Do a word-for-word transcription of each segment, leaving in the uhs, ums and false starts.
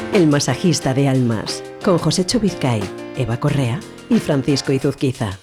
El masajista de almas, con Josécho Vizcay, Eva Correa y Francisco Izuzquiza.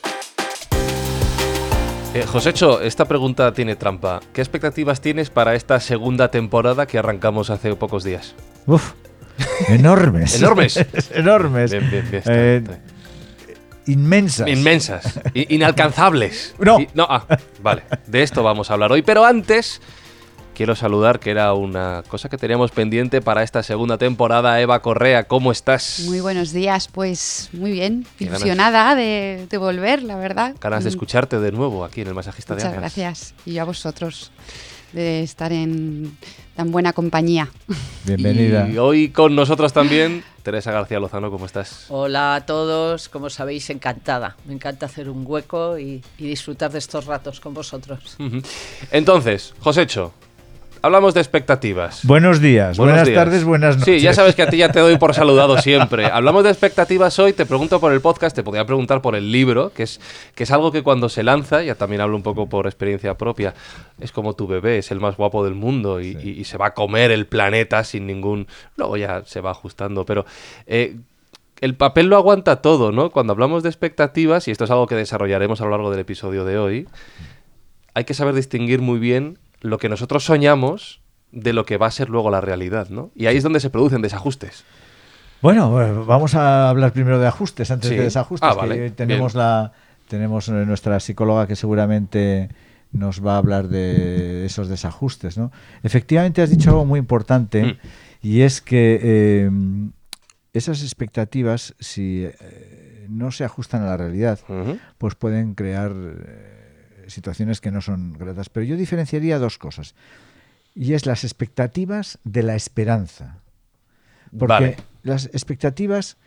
Eh, Josécho, esta pregunta tiene trampa. ¿Qué expectativas tienes para esta segunda temporada que arrancamos hace pocos días? Uf, enormes. ¿Enormes? Enormes. Bien, bien, bien. Está, Eh, está. Inmensas. Inmensas. I- inalcanzables. No. I- no, ah, vale. De esto vamos a hablar hoy. Pero antes, quiero saludar, que era una cosa que teníamos pendiente para esta segunda temporada. Eva Correa, ¿cómo estás? Muy buenos días, pues muy bien, Qué ilusionada de, de volver, la verdad. Ganas de Mm, escucharte de nuevo aquí en el Masajista Muchas de Almas. gracias. Y a vosotros de estar en tan buena compañía. Bienvenida. Y hoy con nosotros también, Teresa García Lozano, ¿cómo estás? Hola a todos, como sabéis, encantada. Me encanta hacer un hueco y, y disfrutar de estos ratos con vosotros. Ujú. Entonces, Josécho, hablamos de expectativas. Buenos días, Buenos buenas días. tardes, buenas noches. Sí, ya sabes que a ti ya te doy por saludado siempre. Hablamos de expectativas hoy, te pregunto por el podcast, te podría preguntar por el libro, que es, que es algo que cuando se lanza, ya también hablo un poco por experiencia propia, es como tu bebé, es el más guapo del mundo y, Sí. y- y se va a comer el planeta sin ningún... Luego ya se va ajustando, pero... eh, el papel lo aguanta todo, ¿no? Cuando hablamos de expectativas, y esto es algo que desarrollaremos a lo largo del episodio de hoy, hay que saber distinguir muy bien lo que nosotros soñamos de lo que va a ser luego la realidad, ¿no? Y ahí es donde se producen desajustes. Bueno, eh, vamos a hablar primero de ajustes antes Sí. de desajustes. Ah, que vale. hoy tenemos Bien. la tenemos eh, nuestra psicóloga que seguramente nos va a hablar de esos desajustes, ¿no? Efectivamente has dicho algo muy importante Mm. y es que eh, esas expectativas, si eh, no se ajustan a la realidad, Ujú. pues pueden crear eh, situaciones que no son gratas. Pero yo diferenciaría dos cosas. Y es las expectativas de la esperanza. Porque Vale. las expectativas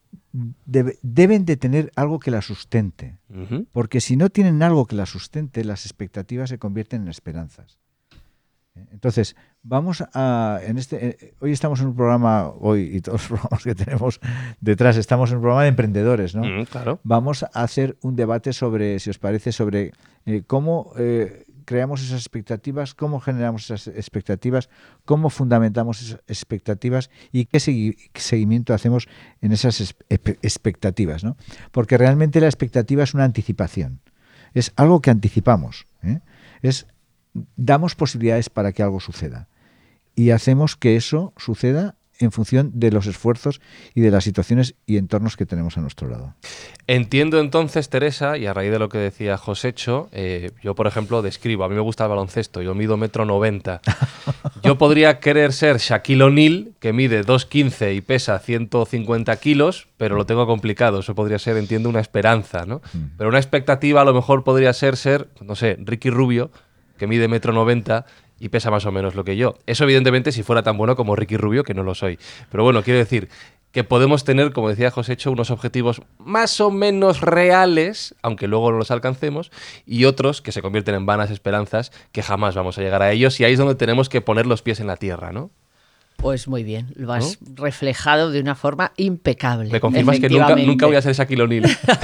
debe- deben de tener algo que las sustente. Ujú. Porque si no tienen algo que las sustente, las expectativas se convierten en esperanzas. ¿Eh? Entonces, vamos a... En este, eh, hoy estamos en un programa, hoy y todos los programas que tenemos detrás, estamos en un programa de emprendedores, ¿no? Mm, claro. Vamos a hacer un debate sobre, si os parece, sobre eh, cómo eh, creamos esas expectativas, cómo generamos esas expectativas, cómo fundamentamos esas expectativas y qué segui- qué seguimiento hacemos en esas es- espe- expectativas, ¿no? Porque realmente la expectativa es una anticipación, es algo que anticipamos, ¿eh? Es damos posibilidades para que algo suceda y hacemos que eso suceda en función de los esfuerzos y de las situaciones y entornos que tenemos a nuestro lado. Entiendo entonces, Teresa, y a raíz de lo que decía Josécho, eh, yo, por ejemplo, describo, a mí me gusta el baloncesto, yo mido metro noventa. Yo podría querer ser Shaquille O'Neal, que mide dos quince y pesa ciento cincuenta kilos, pero lo tengo complicado. Eso podría ser, entiendo, una esperanza, ¿no? Mm. Pero una expectativa a lo mejor podría ser ser, no sé, Ricky Rubio, que mide metro noventa y pesa más o menos lo que yo. Eso, evidentemente, si fuera tan bueno como Ricky Rubio, que no lo soy. Pero bueno, quiero decir que podemos tener, como decía Josécho, unos objetivos más o menos reales, aunque luego no los alcancemos, y otros que se convierten en vanas esperanzas, que jamás vamos a llegar a ellos, y ahí es donde tenemos que poner los pies en la tierra, ¿no? Pues muy bien, lo has reflejado de una forma impecable. Me confirmas que nunca, efectivamente. nunca voy a ser Shaquille O'Neal.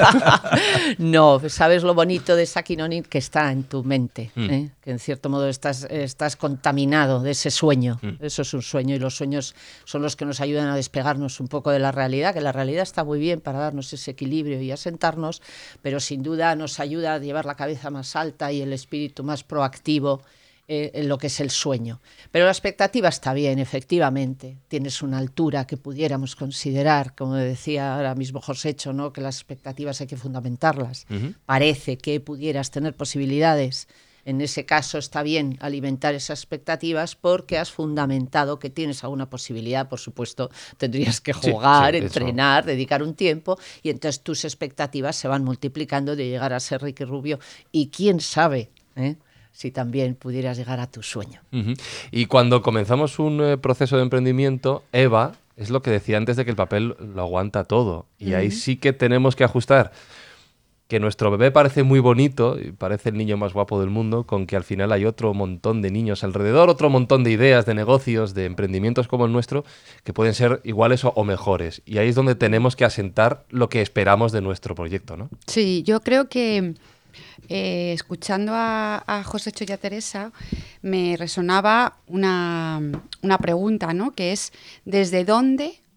No, ¿sabes lo bonito de Shaquille O'Neal? Que está en tu mente, Mm. ¿eh? Que en cierto modo estás, estás contaminado de ese sueño. Mm. Eso es un sueño y los sueños son los que nos ayudan a despegarnos un poco de la realidad, que la realidad está muy bien para darnos ese equilibrio y asentarnos, pero sin duda nos ayuda a llevar la cabeza más alta y el espíritu más proactivo eh, en lo que es el sueño. Pero la expectativa está bien, efectivamente. Tienes una altura que pudiéramos considerar, como decía ahora mismo Josécho, ¿no? Que las expectativas hay que fundamentarlas. Ujú. Parece que pudieras tener posibilidades. En ese caso está bien alimentar esas expectativas porque has fundamentado que tienes alguna posibilidad. Por supuesto, tendrías que Sí, jugar, sí, eso. entrenar, dedicar un tiempo y entonces tus expectativas se van multiplicando de llegar a ser Ricky Rubio y quién sabe, ¿eh? si también pudieras llegar a tu sueño. Ujú. Y cuando comenzamos un eh, proceso de emprendimiento, Eva, es lo que decía antes de que el papel lo aguanta todo. Y ahí sí que tenemos que ajustar. Que nuestro bebé parece muy bonito, y parece el niño más guapo del mundo, con que al final hay otro montón de niños alrededor, otro montón de ideas, de negocios, de emprendimientos como el nuestro, que pueden ser iguales o, o mejores. Y ahí es donde tenemos que asentar lo que esperamos de nuestro proyecto, ¿no? Sí, yo creo que eh, escuchando a, a Josécho y a Teresa me resonaba una, una pregunta, ¿no? Que es ¿desde dónde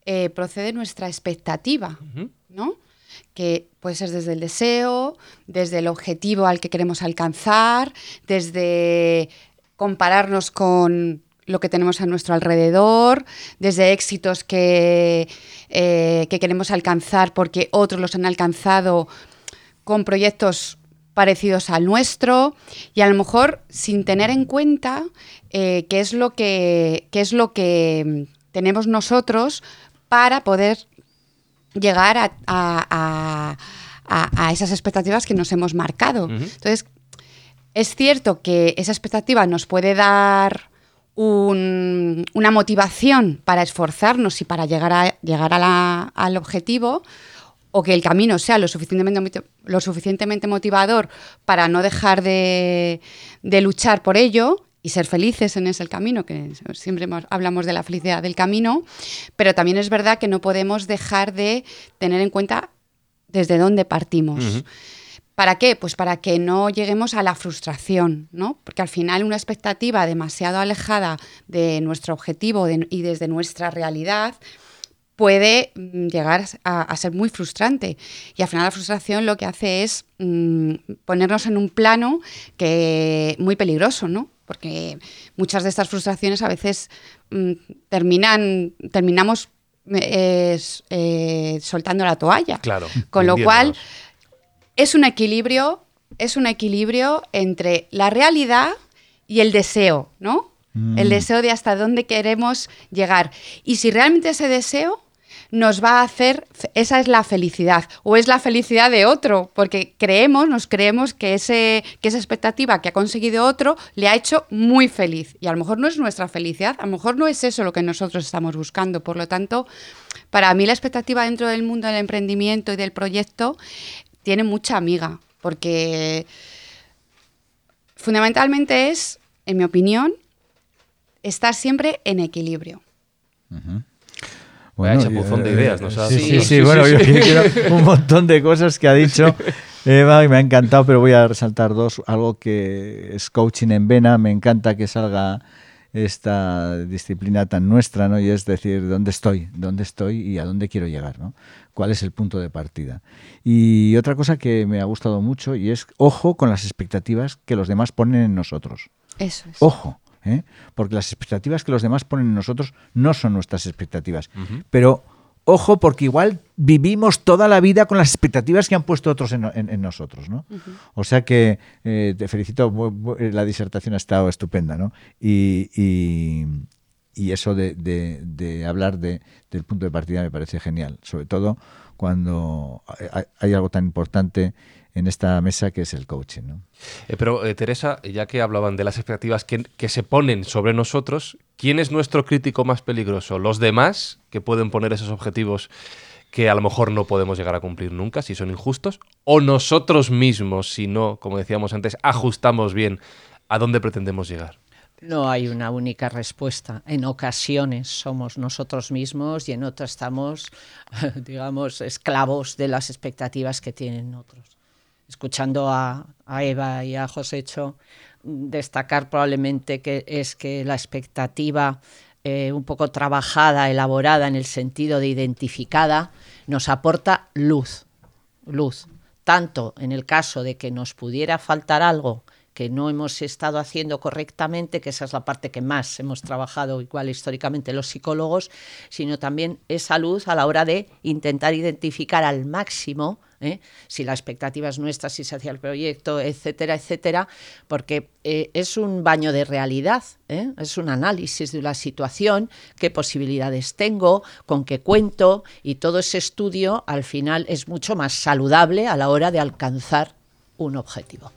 eh, procede nuestra expectativa, Ujú. ¿no? Que puede ser desde el deseo, desde el objetivo al que queremos alcanzar, desde compararnos con lo que tenemos a nuestro alrededor, desde éxitos que, eh, que queremos alcanzar porque otros los han alcanzado con proyectos parecidos al nuestro, y a lo mejor sin tener en cuenta eh, qué es lo que, qué es lo que tenemos nosotros para poder llegar a, a, a, a esas expectativas que nos hemos marcado. Ujú. Entonces, es cierto que esa expectativa nos puede dar un, una motivación para esforzarnos y para llegar, a, llegar a la, al objetivo, o que el camino sea lo suficientemente, lo suficientemente motivador para no dejar de, de luchar por ello y ser felices en ese camino, que siempre hemos, hablamos de la felicidad del camino, pero también es verdad que no podemos dejar de tener en cuenta desde dónde partimos. Uh-huh. ¿Para qué? Pues para que no lleguemos a la frustración, ¿no? Porque al final una expectativa demasiado alejada de nuestro objetivo de, y desde nuestra realidad puede llegar a, a ser muy frustrante. Y al final la frustración lo que hace es mmm, ponernos en un plano que muy peligroso, ¿no? Porque muchas de estas frustraciones a veces mmm, terminan, terminamos eh, eh, soltando la toalla. Claro. Con lo cual hundiéndonos. es un equilibrio, es un equilibrio entre la realidad y el deseo, ¿no? Mm. El deseo de hasta dónde queremos llegar. Y si realmente ese deseo nos va a hacer, esa es la felicidad, o es la felicidad de otro, porque creemos, nos creemos que, ese, que esa expectativa que ha conseguido otro le ha hecho muy feliz, y a lo mejor no es nuestra felicidad, a lo mejor no es eso lo que nosotros estamos buscando. Por lo tanto, para mí la expectativa dentro del mundo del emprendimiento y del proyecto tiene mucha amiga, porque fundamentalmente es, en mi opinión, estar siempre en equilibrio. Uh-huh. Bueno, Vaya chapuzón de ideas, ¿no? Sí, sí, sí, sí, bueno, sí, sí. Yo quiero un montón de cosas que ha dicho Eva y me ha encantado, pero voy a resaltar dos. Algo que es coaching en vena, me encanta que salga esta disciplina tan nuestra, ¿no? Y es decir, ¿dónde estoy? ¿Dónde estoy y a dónde quiero llegar, ¿no? ¿Cuál es el punto de partida? Y otra cosa que me ha gustado mucho y es, ojo con las expectativas que los demás ponen en nosotros. Eso es. Ojo. ¿Eh? Porque las expectativas que los demás ponen en nosotros no son nuestras expectativas. Uh-huh. Pero ojo, porque igual vivimos toda la vida con las expectativas que han puesto otros en, en, en nosotros, ¿no? Uh-huh. O sea que eh, te felicito, la disertación ha estado estupenda, ¿no? Y, y, y eso de, de, de hablar de, del punto de partida me parece genial, sobre todo cuando hay, hay algo tan importante en esta mesa que es el coaching, ¿no? Eh, pero, eh, Teresa, ya que hablaban de las expectativas que, que se ponen sobre nosotros, ¿quién es nuestro crítico más peligroso? ¿Los demás, que pueden poner esos objetivos que a lo mejor no podemos llegar a cumplir nunca, si son injustos? ¿O nosotros mismos, si no, como decíamos antes, ajustamos bien a dónde pretendemos llegar? No hay una única respuesta. En ocasiones somos nosotros mismos y en otras estamos, digamos, esclavos de las expectativas que tienen otros. Escuchando a, a Eva y a Josecho, destacar probablemente que es que la expectativa eh, un poco trabajada, elaborada en el sentido de identificada, nos aporta luz, luz. Tanto en el caso de que nos pudiera faltar algo que no hemos estado haciendo correctamente, que esa es la parte que más hemos trabajado igual históricamente los psicólogos, sino también esa luz a la hora de intentar identificar al máximo ¿eh? si la expectativa es nuestra, si se hacía el proyecto, etcétera, etcétera, porque eh, es un baño de realidad, ¿eh? es un análisis de la situación, qué posibilidades tengo, con qué cuento, y todo ese estudio al final es mucho más saludable a la hora de alcanzar un objetivo.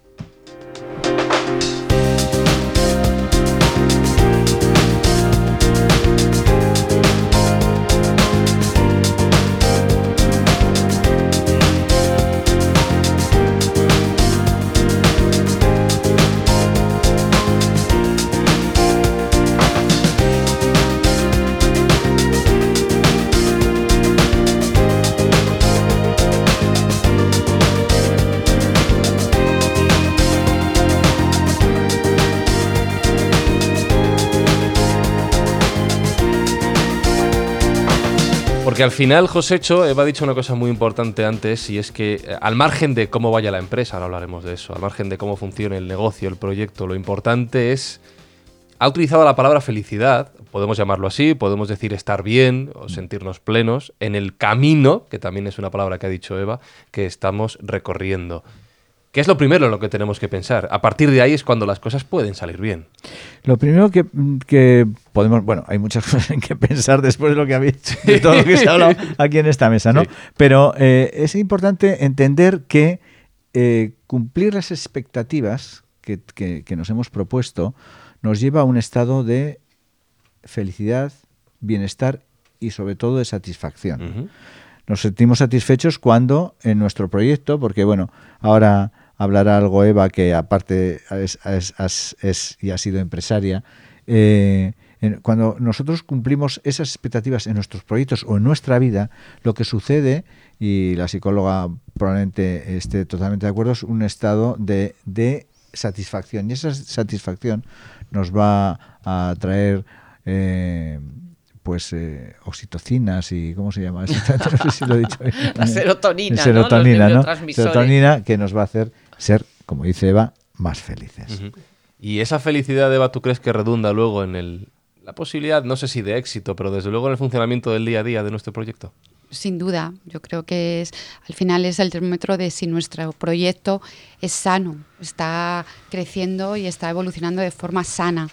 Porque al final, Josecho, Eva ha dicho una cosa muy importante antes, y es que eh, al margen de cómo vaya la empresa, ahora hablaremos de eso, al margen de cómo funcione el negocio, el proyecto, lo importante es... Ha utilizado la palabra felicidad, podemos llamarlo así, podemos decir estar bien o sentirnos plenos, en el camino, que también es una palabra que ha dicho Eva, que estamos recorriendo. ¿Qué es lo primero en lo que tenemos que pensar? A partir de ahí es cuando las cosas pueden salir bien. Lo primero que, que podemos... Bueno, hay muchas cosas en que pensar después de lo que habéis dicho, de todo lo que se ha hablado aquí en esta mesa, ¿no? Sí. Pero eh, es importante entender que eh, cumplir las expectativas que, que, que nos hemos propuesto nos lleva a un estado de felicidad, bienestar y sobre todo de satisfacción. Uh-huh. Nos sentimos satisfechos cuando en nuestro proyecto, porque bueno, ahora hablará algo Eva, que aparte es, es, es, es y ha sido empresaria, eh, en, cuando nosotros cumplimos esas expectativas en nuestros proyectos o en nuestra vida, lo que sucede, y la psicóloga probablemente esté totalmente de acuerdo, es un estado de, de satisfacción. Y esa satisfacción nos va a traer eh, pues eh, oxitocinas y ¿cómo se llama? No sé si lo he dicho bien. La serotonina, serotonina, ¿no? ¿no? Serotonina que nos va a hacer ser, como dice Eva, más felices. Uh-huh. ¿Y esa felicidad, Eva, tú crees que redunda luego en el, la posibilidad, no sé si de éxito, pero desde luego en el funcionamiento del día a día de nuestro proyecto? Sin duda, yo creo que es al final es el termómetro de si nuestro proyecto es sano, está creciendo y está evolucionando de forma sana.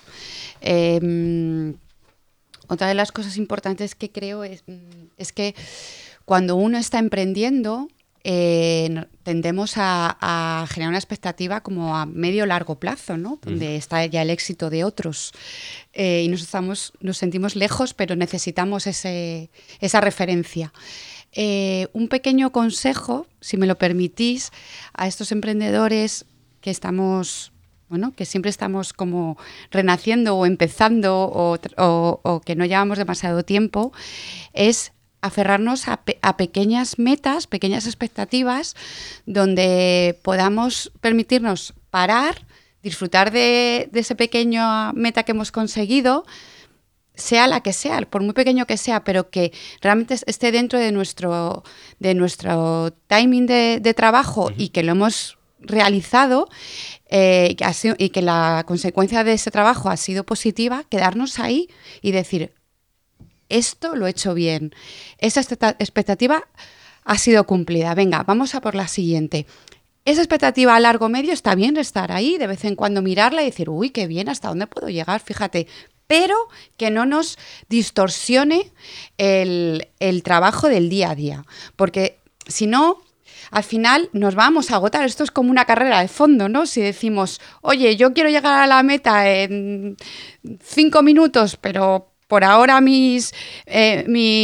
Eh, otra de las cosas importantes que creo es, es que cuando uno está emprendiendo, eh, tendemos a, a generar una expectativa como a medio largo plazo, ¿no? Donde mm. está ya el éxito de otros. Eh, y nos, estamos, nos sentimos lejos, pero necesitamos ese, esa referencia. Eh, un pequeño consejo, si me lo permitís, a estos emprendedores que estamos... Bueno, que siempre estamos como renaciendo o empezando o, o, o que no llevamos demasiado tiempo, es aferrarnos a, pe- a pequeñas metas, pequeñas expectativas, donde podamos permitirnos parar, disfrutar de, de esa pequeña meta que hemos conseguido, sea la que sea, por muy pequeño que sea, pero que realmente esté dentro de nuestro, de nuestro timing de, de trabajo uh-huh. y que lo hemos realizado eh, y que la consecuencia de ese trabajo ha sido positiva, quedarnos ahí y decir, esto lo he hecho bien, esa expectativa ha sido cumplida, venga, vamos a por la siguiente. Esa expectativa a largo medio está bien estar ahí, de vez en cuando mirarla y decir, uy, qué bien, ¿hasta dónde puedo llegar? Fíjate, pero que no nos distorsione el, el trabajo del día a día, porque si no... Al final nos vamos a agotar. Esto es como una carrera de fondo, ¿no? Si decimos, oye, yo quiero llegar a la meta en cinco minutos, pero por ahora mis, eh,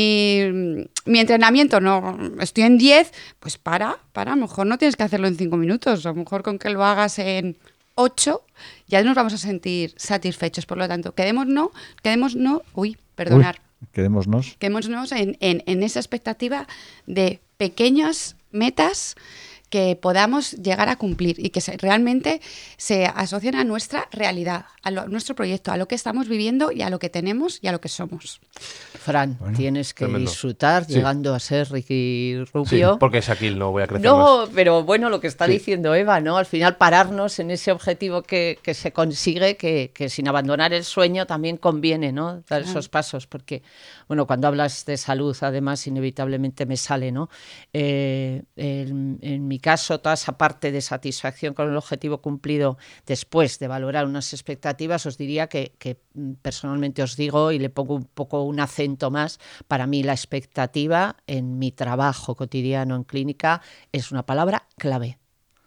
mi, mi entrenamiento no estoy en diez, pues para, para. A lo mejor no tienes que hacerlo en cinco minutos. A lo mejor con que lo hagas en ocho ya nos vamos a sentir satisfechos. Por lo tanto, quedémonos, quedémonos, uy, perdonar. Uy, quedémonos. Quedémonos en, en, en esa expectativa de pequeñas metas que podamos llegar a cumplir y que se, realmente se asocian a nuestra realidad, a, lo, a nuestro proyecto, a lo que estamos viviendo y a lo que tenemos y a lo que somos. Fran, bueno, tienes que tremendo. disfrutar sí. llegando a ser Ricky Rubio. Sí, porque es aquí, no voy a crecer No, más. pero bueno, lo que está sí. diciendo Eva, ¿no? Al final pararnos en ese objetivo que, que se consigue, que, que sin abandonar el sueño también conviene, ¿no? Dar claro. esos pasos, porque, bueno, cuando hablas de salud, además, inevitablemente me sale, ¿no? Eh, en, en mi caso, toda esa parte de satisfacción con el objetivo cumplido después de valorar unas expectativas, os diría que, que personalmente os digo y le pongo un poco un acento más, para mí la expectativa en mi trabajo cotidiano en clínica es una palabra clave.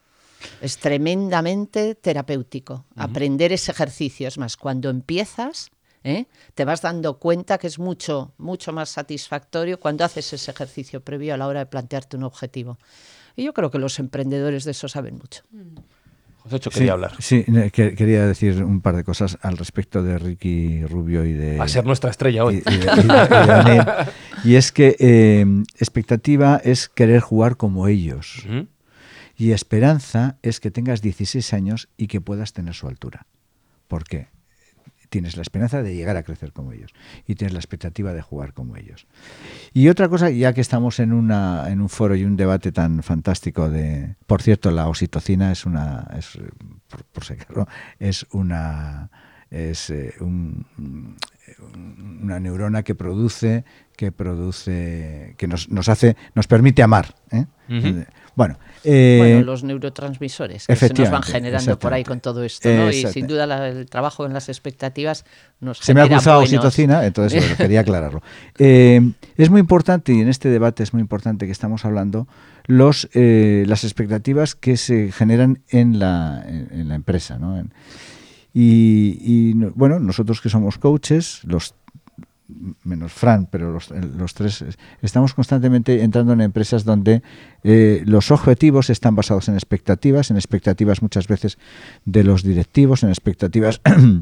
Es tremendamente terapéutico. Uh-huh. Aprender ese ejercicio, es más, cuando empiezas, ¿eh? te vas dando cuenta que es mucho, mucho más satisfactorio cuando haces ese ejercicio previo a la hora de plantearte un objetivo. Y yo creo que los emprendedores de eso saben mucho. Josecho quería sí, hablar. Sí, que, quería decir un par de cosas al respecto de Ricky Rubio y de... A ser nuestra estrella hoy. Y, y, de, y, de, y, de y es que eh, expectativa es querer jugar como ellos. Uh-huh. Y esperanza es que tengas dieciséis años y que puedas tener su altura. ¿Por qué? tienes la esperanza de llegar a crecer como ellos y tienes la expectativa de jugar como ellos. Y otra cosa, ya que estamos en una en un foro y un debate tan fantástico de, por cierto, la oxitocina es una es por, por si acaso, es una es eh, un, una neurona que produce que produce que nos, nos hace nos permite amar, ¿eh? Uh-huh. Bueno, eh, bueno, los neurotransmisores que se nos van generando por ahí con todo esto, ¿no? Y sin duda la, el trabajo en las expectativas nos se genera me ha cruzado buenos... oxitocina, entonces bueno, quería aclararlo. Eh, es muy importante, y en este debate es muy importante que estamos hablando, los eh, las expectativas que se generan en la, en, en la empresa, ¿no? En, y, y bueno, nosotros que somos coaches, los menos Fran, pero los, los tres estamos constantemente entrando en empresas donde eh, los objetivos están basados en expectativas, en expectativas muchas veces de los directivos, en expectativas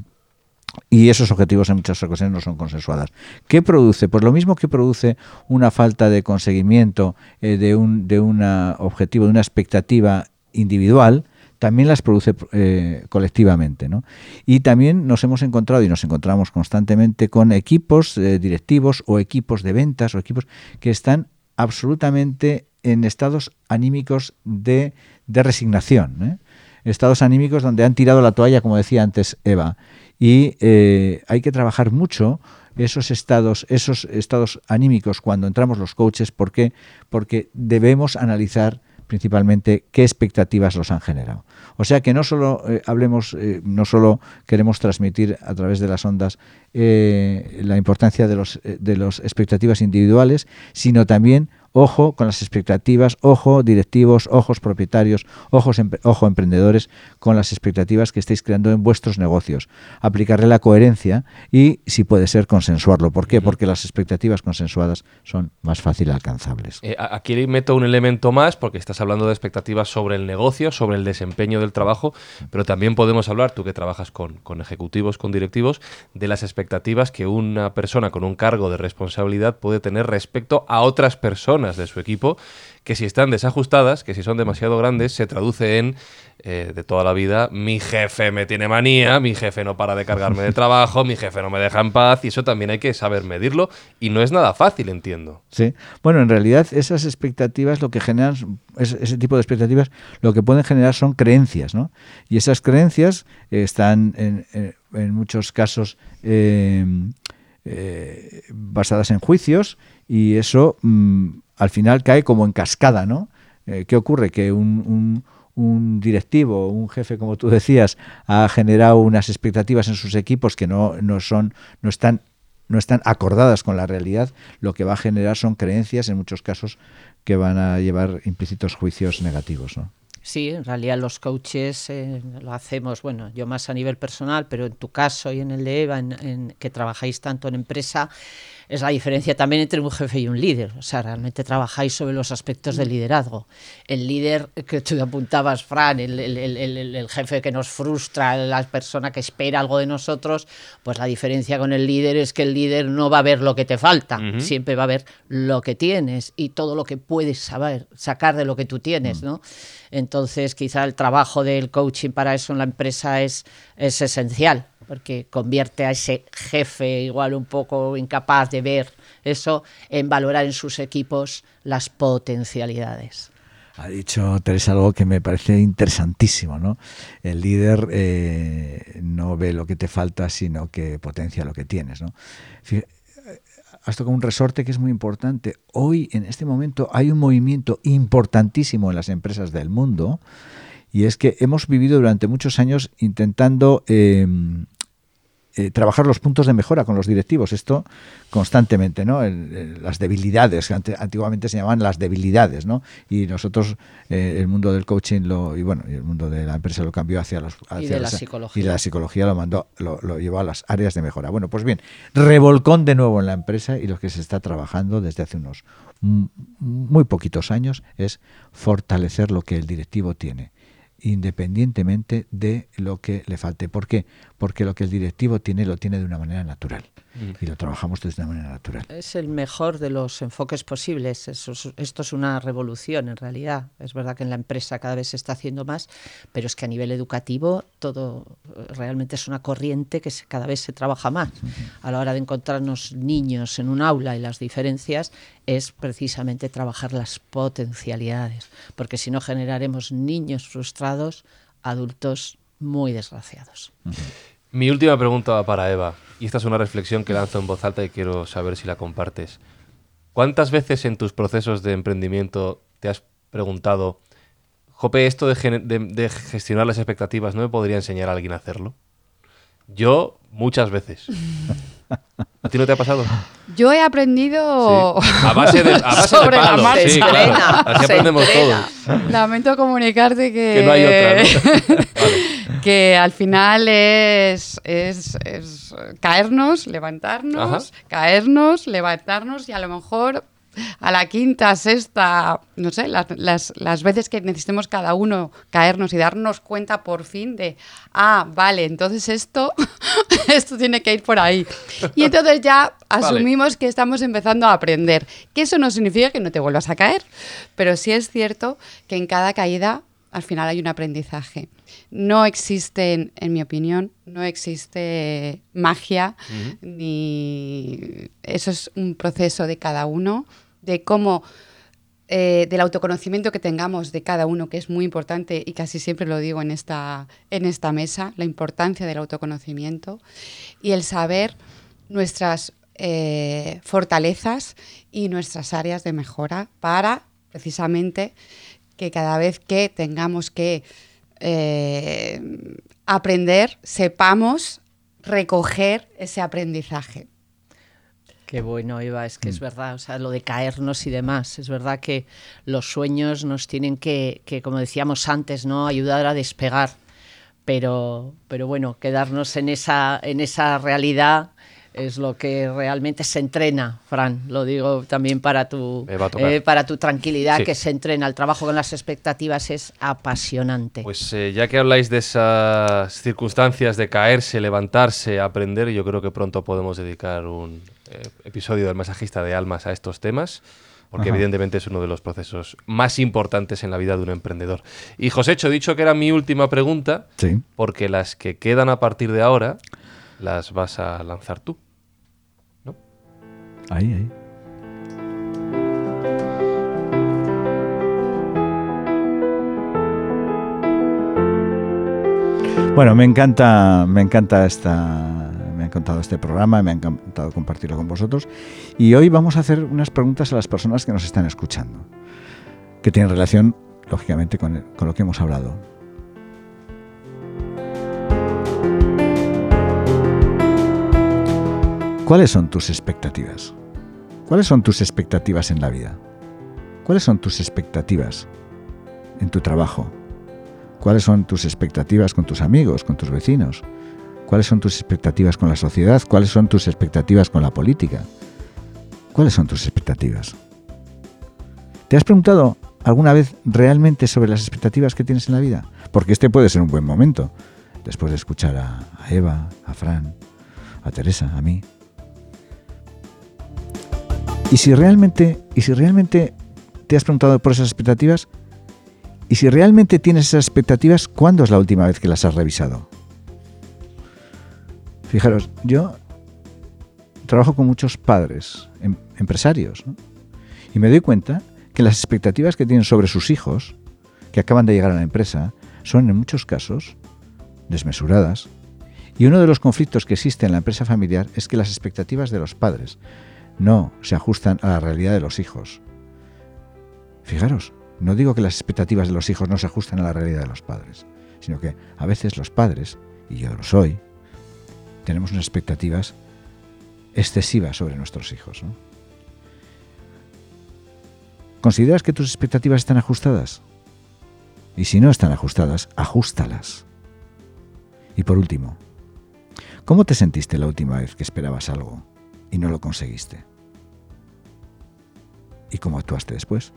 y esos objetivos en muchas ocasiones no son consensuadas. ¿Qué produce? Pues lo mismo que produce una falta de conseguimiento eh, de un de un objetivo, de una expectativa individual, también las produce eh, colectivamente, ¿no? Y también nos hemos encontrado y nos encontramos constantemente con equipos eh, directivos o equipos de ventas o equipos que están absolutamente en estados anímicos de, de resignación, ¿eh? Estados anímicos donde han tirado la toalla, como decía antes Eva, y eh, hay que trabajar mucho esos estados, esos estados anímicos cuando entramos los coaches. ¿Por qué? Porque debemos analizar principalmente qué expectativas los han generado. O sea que no solo eh, hablemos, eh, no solo queremos transmitir a través de las ondas eh, la importancia de los eh, de las expectativas individuales, sino también ojo con las expectativas, ojo directivos, ojos propietarios, ojos ojo emprendedores con las expectativas que estáis creando en vuestros negocios. Aplicarle la coherencia y, si puede ser, consensuarlo. ¿Por qué? Porque las expectativas consensuadas son más fácil alcanzables. Eh, aquí meto un elemento más, porque estás hablando de expectativas sobre el negocio, sobre el desempeño del trabajo, pero también podemos hablar, tú que trabajas con, con ejecutivos, con directivos, de las expectativas que una persona con un cargo de responsabilidad puede tener respecto a otras personas de su equipo, que si están desajustadas, que si son demasiado grandes, se traduce en, eh, de toda la vida, mi jefe me tiene manía, mi jefe no para de cargarme de trabajo, mi jefe no me deja en paz, y eso también hay que saber medirlo, y no es nada fácil, entiendo. Sí, bueno, en realidad esas expectativas lo que generan, ese, ese tipo de expectativas, lo que pueden generar son creencias, ¿no? Y esas creencias eh, están en, en, en muchos casos eh, eh, basadas en juicios, y eso mmm, al final cae como en cascada, ¿no? Eh, ¿Qué ocurre? Que un, un, un directivo, un jefe, como tú decías, ha generado unas expectativas en sus equipos que no, no son, no están, no están acordadas con la realidad. Lo que va a generar son creencias, en muchos casos, que van a llevar implícitos juicios negativos, ¿no? Sí, en realidad los coaches eh, lo hacemos, bueno, yo más a nivel personal, pero en tu caso y en el de Eva, en, en que trabajáis tanto en empresa, es la diferencia también entre un jefe y un líder. O sea, realmente trabajáis sobre los aspectos del liderazgo. El líder que tú apuntabas, Fran, el, el, el, el, el jefe que nos frustra, la persona que espera algo de nosotros, pues la diferencia con el líder es que el líder no va a ver lo que te falta, uh-huh. Siempre va a ver lo que tienes y todo lo que puedes saber, sacar de lo que tú tienes, uh-huh. ¿no? Entonces, quizá el trabajo del coaching para eso en la empresa es, es esencial, porque convierte a ese jefe igual un poco incapaz de ver eso en valorar en sus equipos las potencialidades. Ha dicho Teresa algo que me parece interesantísimo, ¿no? El líder eh, no ve lo que te falta, sino que potencia lo que tienes, ¿no? Fíjate, has tocado un resorte que es muy importante. Hoy, en este momento, hay un movimiento importantísimo en las empresas del mundo, y es que hemos vivido durante muchos años intentando eh, eh, trabajar los puntos de mejora con los directivos. Esto constantemente, ¿no? El, el, las debilidades, que antiguamente se llamaban las debilidades, ¿no? Y nosotros, eh, el mundo del coaching lo, y bueno, el mundo de la empresa lo cambió hacia los hacia y de las, la psicología. Y la psicología lo mandó, lo, lo llevó a las áreas de mejora. Bueno, pues bien, revolcón de nuevo en la empresa, y lo que se está trabajando desde hace unos muy poquitos años es fortalecer lo que el directivo tiene, independientemente de lo que le falte. ¿Por qué? Porque porque lo que el directivo tiene lo tiene de una manera natural y lo trabajamos de una manera natural. Es el mejor de los enfoques posibles. Eso es, esto es una revolución en realidad. Es verdad que en la empresa cada vez se está haciendo más, pero es que a nivel educativo todo realmente es una corriente que se, cada vez se trabaja más. Uh-huh. A la hora de encontrarnos niños en un aula y las diferencias es precisamente trabajar las potencialidades, porque si no generaremos niños frustrados, adultos muy desgraciados. Uh-huh. Mi última pregunta va para Eva, y esta es una reflexión que lanzo en voz alta y quiero saber si la compartes. ¿Cuántas veces en tus procesos de emprendimiento te has preguntado, jope, esto de, gen- de, de gestionar las expectativas, ¿no me podría enseñar a alguien a hacerlo? Yo, muchas veces. ¿A ti no te ha pasado? Yo he aprendido sí. a base de, a base sobre de palos. la marcha. Sí, claro. Así aprendemos todos. Lamento comunicarte que, que no hay otra, ¿no? Vale. Que al final es, es, es caernos, levantarnos, Ajá. caernos, levantarnos y a lo mejor a la quinta, sexta, no sé, las, las, las veces que necesitemos cada uno caernos y darnos cuenta por fin de, ah, vale, entonces esto, esto tiene que ir por ahí. Y entonces ya asumimos vale. que estamos empezando a aprender. Que eso no significa que no te vuelvas a caer, pero sí es cierto que en cada caída al final hay un aprendizaje. No existe, en mi opinión, no existe magia, uh-huh. ni eso es un proceso de cada uno, de cómo, eh, del autoconocimiento que tengamos de cada uno, que es muy importante y casi siempre lo digo en esta, en esta mesa, la importancia del autoconocimiento y el saber nuestras eh, fortalezas y nuestras áreas de mejora para, precisamente, que cada vez que tengamos que eh, aprender, sepamos recoger ese aprendizaje. Qué bueno, Eva, es que es verdad, o sea, lo de caernos y demás, es verdad que los sueños nos tienen que, que como decíamos antes, ¿no?, ayudar a despegar, pero, pero bueno, quedarnos en esa, en esa realidad es lo que realmente se entrena, Fran, lo digo también para tu, eh, para tu tranquilidad, sí. que se entrena. El trabajo con las expectativas es apasionante. Pues eh, ya que habláis de esas circunstancias de caerse, levantarse, aprender, yo creo que pronto podemos dedicar un eh, episodio del Masajista de Almas a estos temas, porque Ajá. evidentemente es uno de los procesos más importantes en la vida de un emprendedor. Y Josécho, he dicho que era mi última pregunta, sí. porque las que quedan a partir de ahora las vas a lanzar tú. Ahí, ahí. Bueno, me encanta, me encanta esta, me ha encantado este programa, me ha encantado compartirlo con vosotros. Y hoy vamos a hacer unas preguntas a las personas que nos están escuchando, que tienen relación, lógicamente, con, el, con lo que hemos hablado. ¿Cuáles son tus expectativas? ¿Cuáles son tus expectativas en la vida? ¿Cuáles son tus expectativas en tu trabajo? ¿Cuáles son tus expectativas con tus amigos, con tus vecinos? ¿Cuáles son tus expectativas con la sociedad? ¿Cuáles son tus expectativas con la política? ¿Cuáles son tus expectativas? ¿Te has preguntado alguna vez realmente sobre las expectativas que tienes en la vida? Porque este puede ser un buen momento, después de escuchar a, a Eva, a Fran, a Teresa, a mí. Y si realmente, y si realmente te has preguntado por esas expectativas, y si realmente tienes esas expectativas, ¿cuándo es la última vez que las has revisado? Fijaros, yo trabajo con muchos padres, em, empresarios, ¿no? Y me doy cuenta que las expectativas que tienen sobre sus hijos, que acaban de llegar a la empresa, son en muchos casos desmesuradas. Y uno de los conflictos que existe en la empresa familiar es que las expectativas de los padres no se ajustan a la realidad de los hijos. Fijaros, no digo que las expectativas de los hijos no se ajustan a la realidad de los padres, sino que a veces los padres, y yo lo soy, tenemos unas expectativas excesivas sobre nuestros hijos, ¿no? ¿Consideras que tus expectativas están ajustadas? Y si no están ajustadas, ajústalas. Y por último, ¿cómo te sentiste la última vez que esperabas algo y no lo conseguiste? ¿Y cómo actuaste después?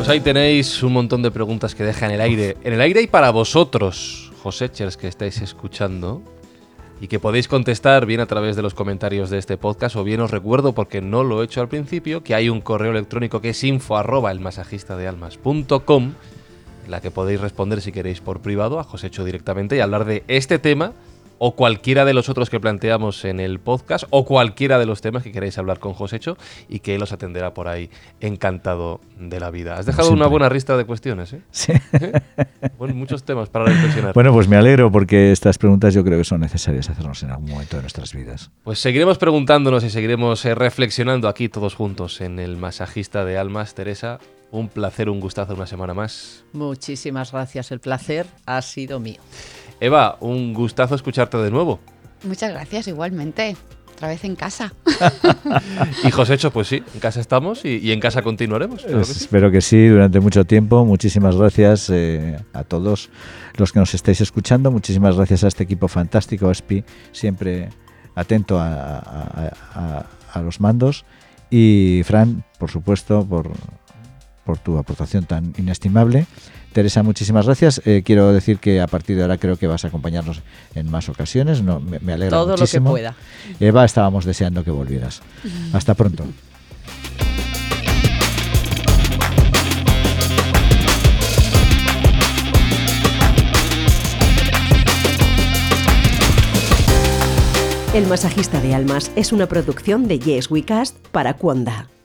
Pues ahí tenéis un montón de preguntas que deja en el aire. En el aire y para vosotros, Josechers, que estáis escuchando, y que podéis contestar bien a través de los comentarios de este podcast, o bien os recuerdo, porque no lo he hecho al principio, que hay un correo electrónico que es info arroba elmasajistadealmas punto com, en la que podéis responder si queréis por privado a Josecho directamente y hablar de este tema o cualquiera de los otros que planteamos en el podcast, o cualquiera de los temas que queráis hablar con Josecho, y que él os atenderá por ahí encantado de la vida. Has dejado Siempre. una buena lista de cuestiones, ¿eh? Sí. ¿Eh? Bueno, muchos temas para reflexionar. Bueno, pues me alegro porque estas preguntas yo creo que son necesarias hacernos en algún momento de nuestras vidas. Pues seguiremos preguntándonos y seguiremos eh, reflexionando aquí todos juntos en El Masajista de Almas. Teresa, un placer, un gustazo una semana más. Muchísimas gracias, el placer ha sido mío. Eva, un gustazo escucharte de nuevo. Muchas gracias, igualmente. Otra vez en casa. Y Josecho, pues sí, en casa estamos y, y en casa continuaremos. Claro que Pues sí. espero que sí, durante mucho tiempo. Muchísimas gracias eh, a todos los que nos estáis escuchando. Muchísimas gracias a este equipo fantástico, Espi, siempre atento a, a- a- a los mandos. Y Fran, por supuesto, por, por tu aportación tan inestimable. Teresa, muchísimas gracias. Eh, quiero decir que a partir de ahora creo que vas a acompañarnos en más ocasiones. No, me, me alegra Todo muchísimo. lo que pueda. Eva, estábamos deseando que volvieras. Hasta pronto. El Masajista de Almas es una producción de Yes We Cast para Cuonda.